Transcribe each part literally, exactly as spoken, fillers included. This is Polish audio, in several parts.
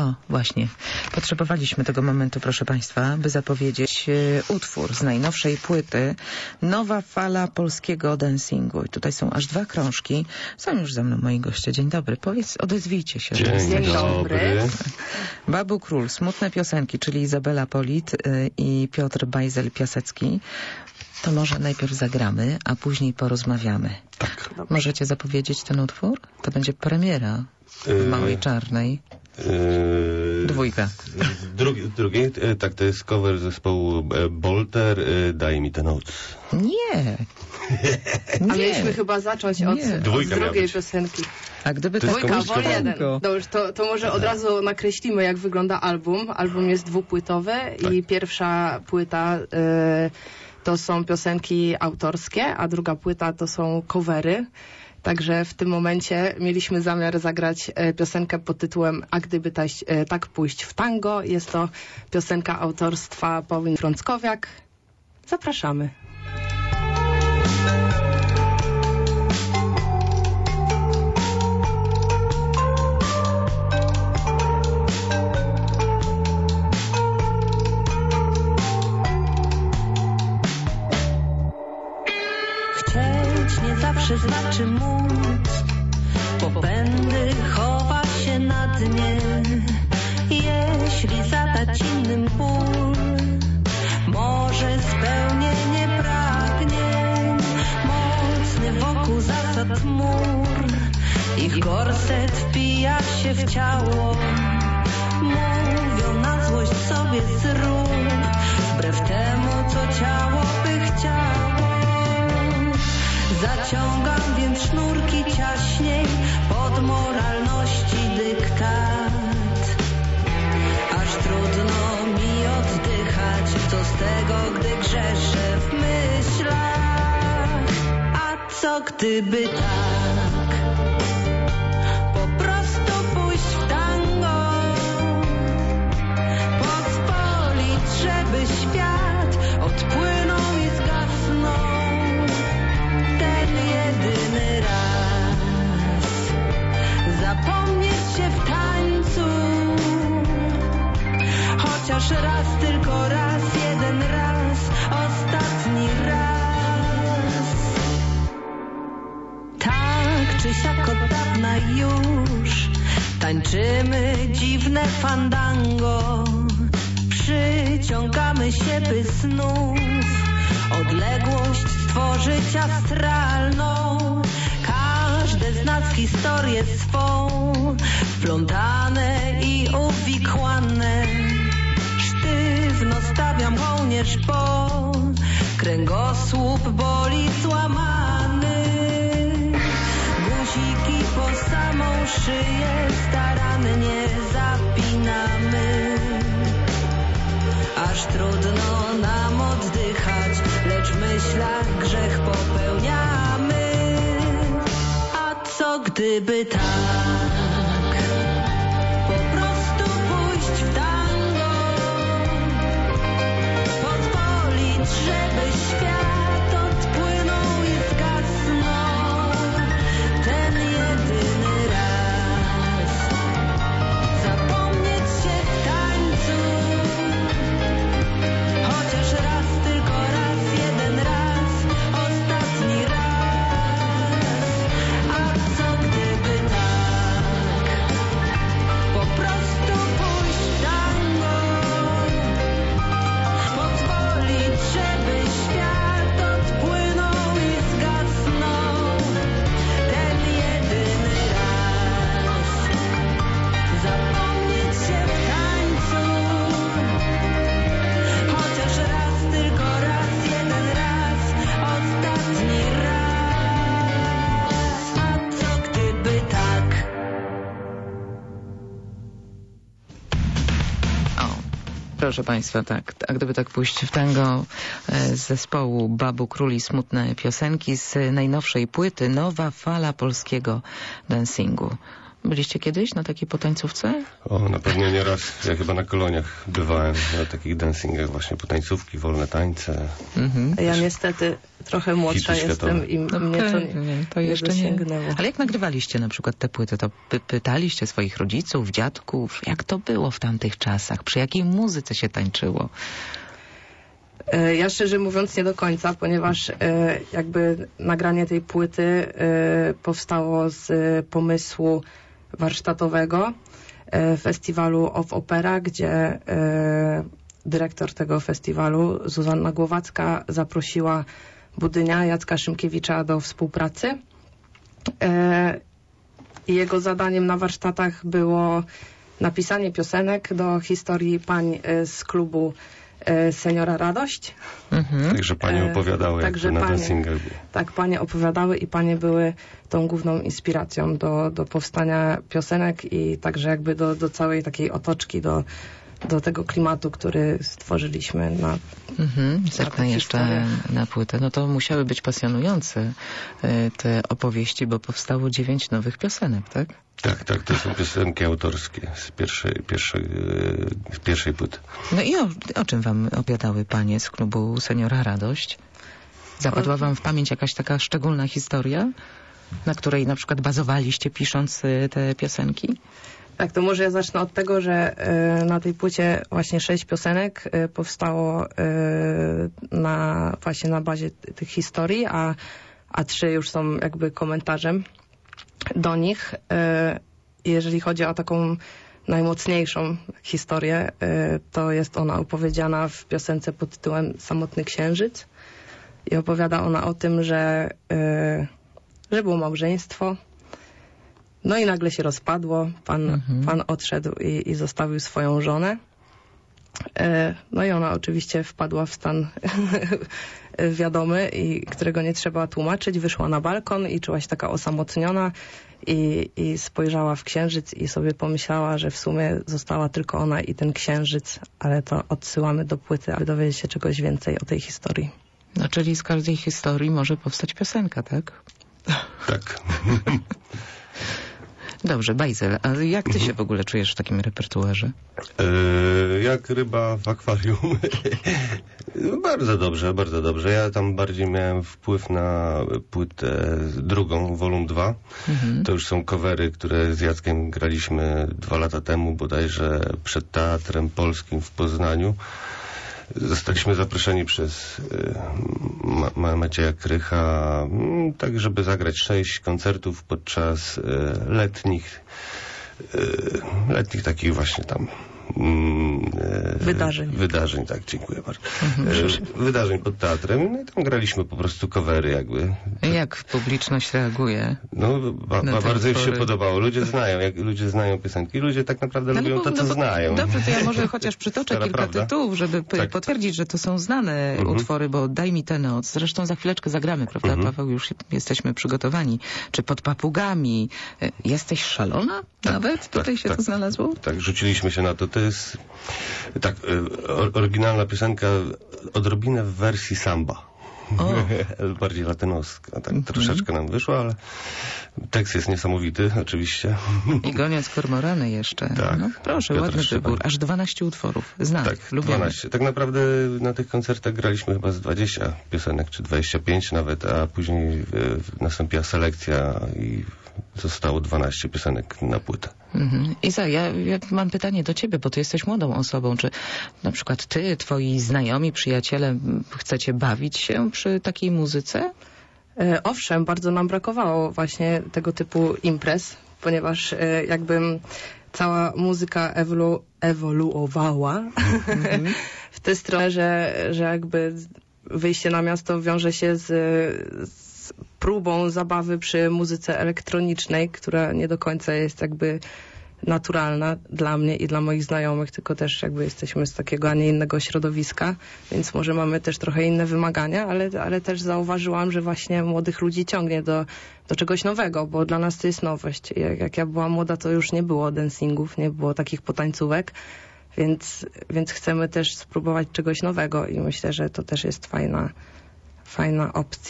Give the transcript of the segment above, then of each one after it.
O, właśnie. Potrzebowaliśmy tego momentu, proszę Państwa, by zapowiedzieć e, utwór z najnowszej płyty Nowa fala polskiego dancingu. I tutaj są aż dwa krążki. Są już ze mną moi goście. Dzień dobry. Powiedz, odezwijcie się. Dzień, Dzień dobry. Babu Król, smutne piosenki, czyli Izabela Polit e, i Piotr Bajzel-Piasecki. To może najpierw zagramy, a później porozmawiamy. Tak. Możecie zapowiedzieć ten utwór? To będzie premiera w Małej Czarnej. Yy, Dwójka. Drugi, drugi, tak, to jest cover zespołu Bolter, Daj mi tę noc. Nie. A mieliśmy chyba zacząć od, od drugiej piosenki. A gdyby to Dwójka, tak... wol jeden. Dobrze, to, to może od razu nakreślimy, jak wygląda album. Album jest dwupłytowy tak. I pierwsza płyta y, to są piosenki autorskie, a druga płyta to są covery. Także w tym momencie mieliśmy zamiar zagrać piosenkę pod tytułem A gdyby taś, tak pójść w tango. Jest to piosenka autorstwa Pauliny Frąckowiak. Zapraszamy. Chcieć nie zawsze znaczy móc, popędy chowa się na dnie. Jeśli zadać innym ból, może spełnienie pragnień. Mocny wokół zasad mur, ich gorset wpija się w ciało. Mówią na złość sobie zrób, wbrew temu co ciało by chciało. Zaciągam więc sznurki ciaśniej pod moralności dyktat. Aż trudno mi oddychać, co z tego, gdy grzeszę w myślach. A co gdyby tak? Po prostu pójść w tango, pozwolić, żeby świat odpłynął i zgasnął. Jedyny raz zapomnieć się w tańcu, chociaż raz, tylko raz, jeden raz, ostatni raz. Tak czy siak od dawna już tańczymy dziwne fandango. Przyciągamy się, by znów odległość stworzyć astralną. Każde z nas historię swą, wplątane i uwikłane. Sztywno stawiam kołnierz, bo kręgosłup boli złamany. Guziki po samą szyję starannie zapinamy. Aż trudno nam oddychać, lecz w myślach grzech popełniamy. A co gdyby tak? Po prostu pójść w tango, pozwolić, żeby świat odpłynął i zgasnął. Ten jedyny raz zapomnieć się w tańcu, chociaż raz, tylko raz, jeden raz, ostatni raz. A co gdyby tak? Po prostu pójść w tango, pozwolić, żeby świat odpłynął i zgasnął. Ten jedyny raz zapomnieć się w tańcu, chociaż raz, tylko raz, jeden raz, ostatni raz. A co gdyby tak? O, proszę Państwa, tak. A gdyby tak pójść w tango e, z zespołu Babu Król i smutne piosenki z najnowszej płyty Nowa fala polskiego dancingu. Byliście kiedyś na takiej potańcówce? O, na pewno nie raz. Ja chyba na koloniach bywałem, na takich dancingach właśnie, potańcówki, wolne tańce. Mhm. Ja niestety trochę młodsza Hity jestem światowe. i No, mnie to okej, nie, to jeszcze nie. dosięgnęło. Ale jak nagrywaliście na przykład te płyty, to py pytaliście swoich rodziców, dziadków, jak to było w tamtych czasach? Przy jakiej muzyce się tańczyło? E, Ja szczerze mówiąc nie do końca, ponieważ e, jakby nagranie tej płyty e, powstało z e, pomysłu warsztatowego e, festiwalu Off Opera, gdzie e, dyrektor tego festiwalu, Zuzanna Głowacka, zaprosiła Budynia, Jacka Szymkiewicza do współpracy. E, I jego zadaniem na warsztatach było napisanie piosenek do historii pań e, z klubu e, Seniora Radość. Mhm. Także panie E, opowiadały, jak także to na panie. dancingach było. Tak, panie opowiadały i panie były tą główną inspiracją do, do powstania piosenek i także jakby do, do całej takiej otoczki, do, do tego klimatu, który stworzyliśmy na... Mhm. Na Zerknę tę jeszcze historię. na płytę. No to musiały być pasjonujące y, te opowieści, bo powstało dziewięć nowych piosenek, tak? Tak, tak, to są piosenki autorskie z pierwszej, pierwszej, e, z pierwszej płyty. No i o, o czym wam opowiadały panie z klubu Seniora Radość? Zapadła wam w pamięć jakaś taka szczególna historia, na której na przykład bazowaliście pisząc y, te piosenki? Tak, to może ja zacznę od tego, że e, na tej płycie właśnie sześć piosenek e, powstało e, na, właśnie na bazie t- tych historii, a, a trzy już są jakby komentarzem do nich. E, jeżeli chodzi o taką najmocniejszą historię, e, to jest ona opowiedziana w piosence pod tytułem Samotny Księżyc i opowiada ona o tym, że, e, że było małżeństwo. No i nagle się rozpadło, pan, Mhm. pan odszedł i, i zostawił swoją żonę. E, No i ona oczywiście wpadła w stan wiadomy, i którego nie trzeba tłumaczyć. Wyszła na balkon i czuła się taka osamotniona i, i spojrzała w księżyc i sobie pomyślała, że w sumie została tylko ona i ten księżyc, ale to odsyłamy do płyty, aby dowiedzieć się czegoś więcej o tej historii. No, czyli z każdej historii może powstać piosenka, tak? Tak. Dobrze, Bajzel, a jak ty się w ogóle czujesz w takim repertuarze? E, jak ryba w akwarium. Bardzo dobrze, bardzo dobrze. Ja tam bardziej miałem wpływ na płytę drugą, volum dwa. Mhm. To już są covery, które z Jackiem graliśmy dwa lata temu, bodajże przed Teatrem Polskim w Poznaniu. Zostaliśmy zaproszeni przez y, Ma- Ma- Macieja Krycha, mm, tak żeby zagrać sześć koncertów podczas y, letnich, y, letnich takich właśnie tam mm, y, Wydarzeń. Wydarzeń, tak, dziękuję bardzo. Y, wydarzeń pod teatrem. No i tam graliśmy po prostu covery jakby. Jak publiczność reaguje? No, ba, Na ba, te bardzo im się utwory. podobało. Ludzie znają, jak ludzie znają piosenki. Ludzie tak naprawdę No, lubią bo- to, co no, bo- znają. Dobrze, to ja może chociaż przytoczę Stara kilka prawda. tytułów, żeby p- Tak. potwierdzić, że to są znane Mhm. utwory, bo Daj mi tę noc. Zresztą za chwileczkę zagramy, prawda, Mhm. Paweł? Już jesteśmy przygotowani. Czy Pod papugami? E, Jesteś szalona? Nawet tutaj się tak. to znalazło? Tak, rzuciliśmy się na to. To jest tak, y, or- oryginalna piosenka, odrobinę w wersji samba. O. Bardziej latynoska. Tak, Mhm. troszeczkę nam wyszło, ale tekst jest niesamowity, oczywiście. I Goniąc kormorany jeszcze. Tak. No, proszę, Piotr ładny Szczepan. wybór. Aż dwanaście utworów. Znanych, Tak, lubimy. dwanaście. Tak naprawdę na tych koncertach graliśmy chyba z dwadzieścia piosenek, czy dwadzieścia pięć nawet, a później y, nastąpiła selekcja i zostało dwanaście piosenek na płytę. Mhm. Iza, ja, ja mam pytanie do ciebie, bo ty jesteś młodą osobą. Czy na przykład ty, twoi znajomi, przyjaciele m, chcecie bawić się przy takiej muzyce? E, Owszem, bardzo nam brakowało właśnie tego typu imprez, ponieważ e, jakby cała muzyka ewolu, ewoluowała w tę stronę, że, że jakby wyjście na miasto wiąże się z, z próbą zabawy przy muzyce elektronicznej, która nie do końca jest jakby naturalna dla mnie i dla moich znajomych, tylko też jakby jesteśmy z takiego, a nie innego środowiska, więc może mamy też trochę inne wymagania, ale, ale też zauważyłam, że właśnie młodych ludzi ciągnie do, do czegoś nowego, bo dla nas to jest nowość. Jak, jak ja byłam młoda, to już nie było dancingów, nie było takich potańcówek, więc, więc chcemy też spróbować czegoś nowego i myślę, że to też jest fajna, fajna opcja.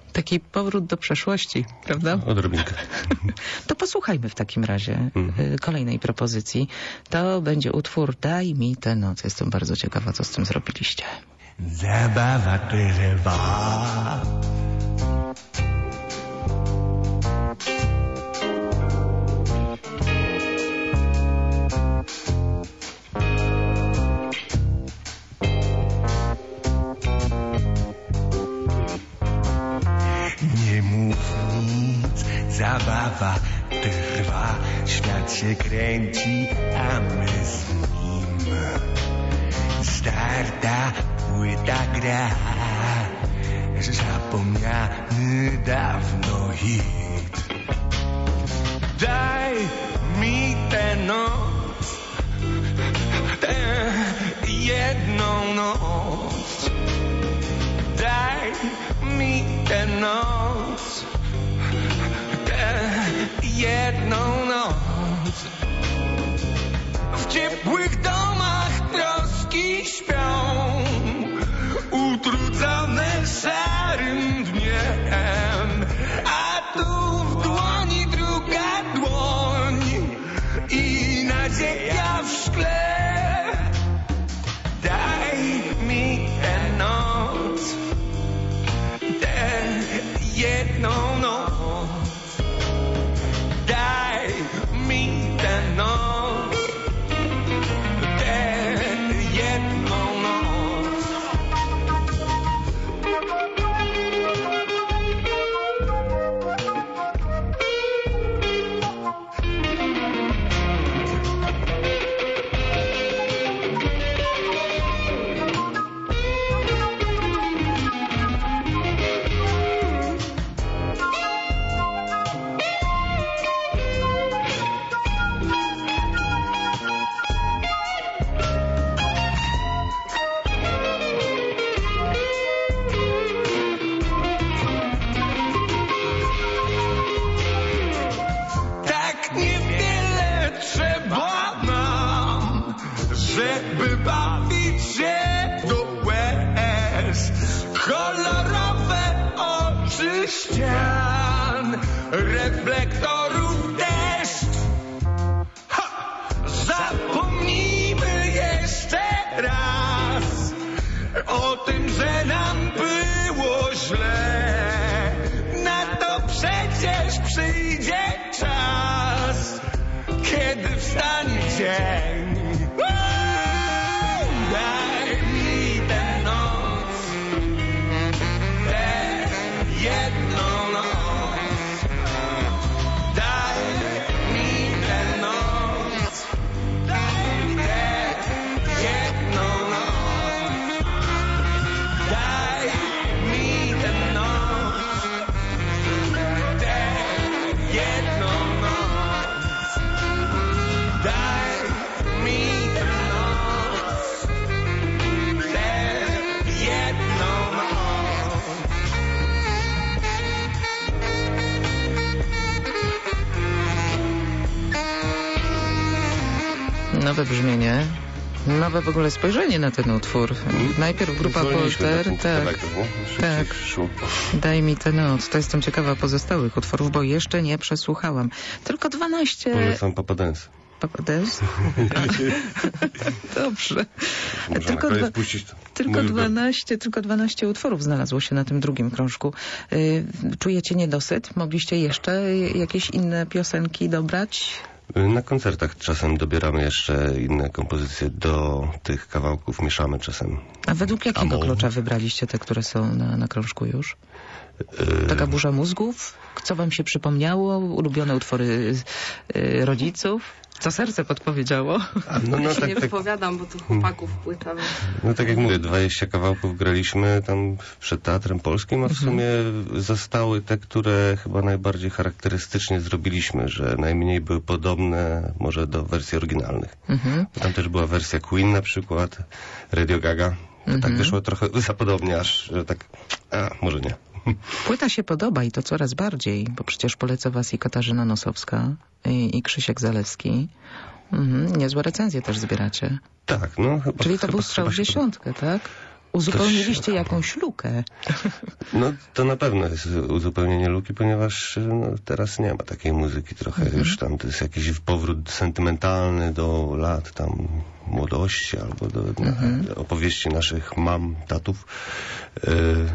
Taki powrót do przeszłości, prawda? Odrobinkę. To posłuchajmy w takim razie Mhm. y, kolejnej propozycji. To będzie utwór Daj mi tę noc. Jestem bardzo ciekawa, co z tym zrobiliście. Zabawa trwa. Nie mów nic, zabawa trwa, świat się kręci, a my z nim. Starta płyta gra, zapomniany dawno hit. Daj mi tę noc, tę jedną noc. Daj mi tę noc, tę jedną noc. W ciepłych domach troski śpią, utrudzone szarym dniem, a tu w dłoni druga dłoń i nadzieja w szkle. Daj mi tę noc, tę jedną noc. Daj mi tę noc, tę jedną noc. Tak niewiele trzeba nam, żeby bawić się do łez. Kolorowe oczy ścian, reflektorów deszcz. Ha! Zapomnijmy jeszcze raz o tym, że nam było źle. Na to przecież przyjdzie czas, kiedy wstanie dzień. Uuu! Daj mi tę noc, tę jedną noc. Daj mi tę noc, daj tę jedną noc. Daj mi tę noc, tę jedną noc. Daj mi tę noc, tę jedną noc. Nowe brzmienie, nowe w ogóle spojrzenie na ten utwór. Najpierw grupa Zwolniliśmy Polter, na punkt tak, elektro, nie? Szybciej tak. szło. Daj mi tę noc. To jestem ciekawa pozostałych utworów, bo jeszcze nie przesłuchałam. Tylko dwanaście... Polecam Papa Dance. Papa Dance? Dobrze. Można Tylko, na koniec dwa, puścić to. tylko, Mój ulubiony. dwanaście, tylko dwanaście utworów znalazło się na tym drugim krążku. Y, czujecie niedosyt? Mogliście jeszcze jakieś inne piosenki dobrać? Na koncertach czasem dobieramy jeszcze inne kompozycje do tych kawałków, mieszamy czasem. A według jakiego Amor. klucza wybraliście te, które są na, na krążku już? Yy, Taka burza mózgów? Co wam się przypomniało? Ulubione utwory y, rodziców? Co serce podpowiedziało? no, no, Ja się tak, nie tak, wypowiadam, bo tu chłopaków płyta. więc- no tak jak mówię, dwadzieścia kawałków graliśmy tam przed Teatrem Polskim, a w sumie zostały te, które chyba najbardziej charakterystycznie zrobiliśmy, że najmniej były podobne może do wersji oryginalnych. Mhm. Tam też była wersja Queen na przykład, Radio Gaga. To Mhm. tak wyszło trochę za podobnie, aż że tak, a może nie. Płyta się podoba i to coraz bardziej, bo przecież poleca was i Katarzyna Nosowska i, i Krzysiek Zalewski. Mhm. Niezłe recenzje też zbieracie. Tak, no chyba Czyli to chyba był strzał w trzeba się dziesiątkę, tak? Uzupełniliście jakąś lukę. No to na pewno jest uzupełnienie luki, ponieważ no, teraz nie ma takiej muzyki trochę Mhm. już tam, to jest jakiś powrót sentymentalny do lat tam młodości albo do Mhm. na, opowieści naszych mam, tatów. Yy,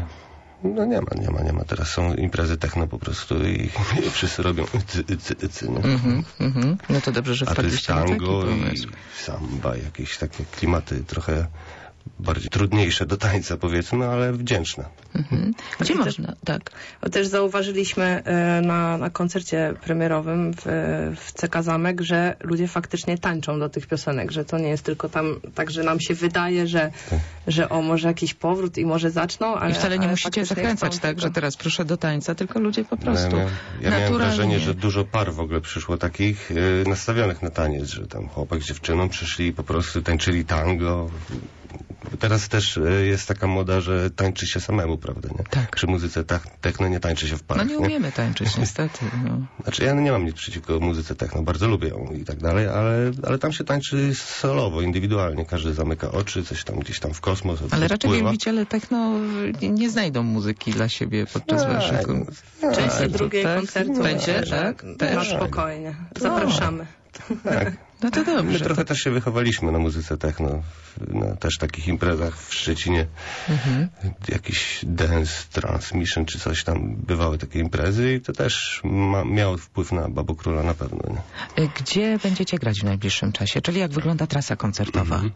no nie ma, nie ma, nie ma. Teraz są imprezy techno po prostu i, i wszyscy robią cy, cy, cy, nie? Mhm, mhm. No to dobrze, że A to jest wpadliście na taki tango pomysł. i samba, jakieś takie klimaty trochę bardziej trudniejsze do tańca powiedzmy, ale wdzięczne. Mhm. Gdzie można? Tak. Bo też zauważyliśmy e, na, na koncercie premierowym w, w C K Zamek, że ludzie faktycznie tańczą do tych piosenek, że to nie jest tylko tam tak, że nam się wydaje, że, że o, może jakiś powrót i może zaczną, ale I wcale nie ale musicie faktycznie zachęcać, chcą tak, tylko- że teraz proszę do tańca, tylko ludzie po prostu Ja, miałem- ja miałem naturalnie. wrażenie, że dużo par w ogóle przyszło takich y, nastawionych na taniec, że tam chłopak z dziewczyną przyszli i po prostu tańczyli tango. Teraz też y, jest taka moda, że tańczy się samemu, prawda, nie? Tak. Przy muzyce ta, techno nie tańczy się w No parach, nie umiemy tańczyć niestety. No. Znaczy ja nie mam nic przeciwko muzyce techno, bardzo lubię ją i tak dalej, ale, ale tam się tańczy solowo, indywidualnie, każdy zamyka oczy, coś tam gdzieś tam w kosmos Ale raczej odpływa. wielbiciele techno nie, nie znajdą muzyki dla siebie podczas Tak, waszych... tak, Części drugiej tak? koncertu Będzie, że- tak? że Też. Na spokojnie. Zapraszamy. tak. No to My dobrze. trochę też się wychowaliśmy na muzyce techno, na też takich imprezach w Szczecinie. Mhm. Jakiś dance, transmission czy coś tam, bywały takie imprezy i to też ma, miało wpływ na Babu Króla na pewno. Nie? Gdzie będziecie grać w najbliższym czasie? Czyli jak wygląda trasa koncertowa? Mhm.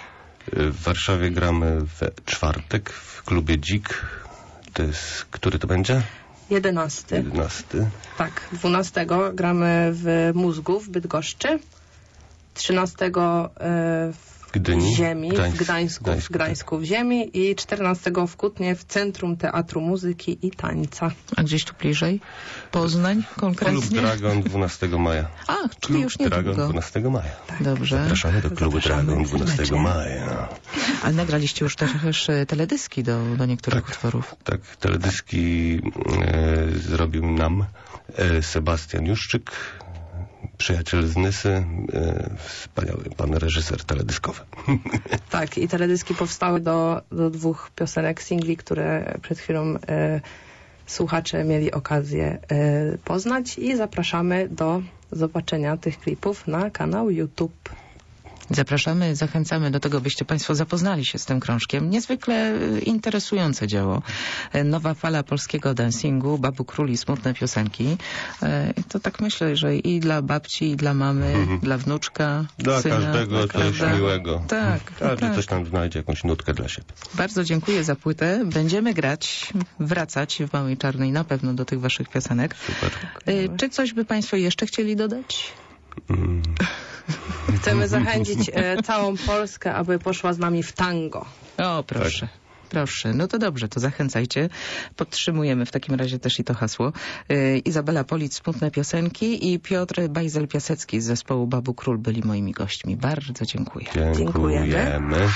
W Warszawie gramy w czwartek w klubie Dzik. To jest, który to będzie? jedenasty. jedenasty. Tak, dwunastego gramy w Mózgu w Bydgoszczy. trzynastego e, w Gdyni. Ziemi, Gdańsk- w Gdańsku, Gdańsku, w Gdańsku w Ziemi i czternastego w Kutnie w Centrum Teatru Muzyki i Tańca. A gdzieś tu bliżej? Poznań Klub konkretnie? Dragon dwunastego maja. A, czyli Klub już Dragon niedługo. dwunastego maja. Dobrze. Zapraszamy do klubu Zapraszamy Dragon dwunastego serdecznie. maja. Ale nagraliście już też e, teledyski do, do niektórych Tak. utworów. Tak, teledyski e, zrobił nam e, Sebastian Juszczyk, przyjaciel z Nysy, e, wspaniały pan reżyser teledyskowy. Tak, i teledyski powstały do, do dwóch piosenek, singli, które przed chwilą e, słuchacze mieli okazję e, poznać i zapraszamy do zobaczenia tych klipów na kanał YouTube. Zapraszamy, zachęcamy do tego, byście Państwo zapoznali się z tym krążkiem. Niezwykle e, interesujące dzieło. E, Nowa fala polskiego dancingu, Babu Król i smutne piosenki. E, i To tak myślę, że i dla babci, i dla mamy, dla wnuczka, Dla syna, każdego dla coś każdego. miłego. Tak, Każdy tak. coś tam znajdzie, jakąś nutkę dla siebie. Bardzo dziękuję za płytę. Będziemy grać, wracać w Małej Czarnej na pewno do tych waszych piosenek. Super. E, Czy coś by Państwo jeszcze chcieli dodać? Mm. Chcemy zachęcić e, całą Polskę, aby poszła z nami w tango. O, proszę. Proszę, no to dobrze, to zachęcajcie. Podtrzymujemy w takim razie też i to hasło. Yy, Izabela Polic, smutne piosenki i Piotr Bajzel-Piasecki z zespołu Babu Król byli moimi gośćmi. Bardzo dziękuję. Dziękujemy. Dziękujemy.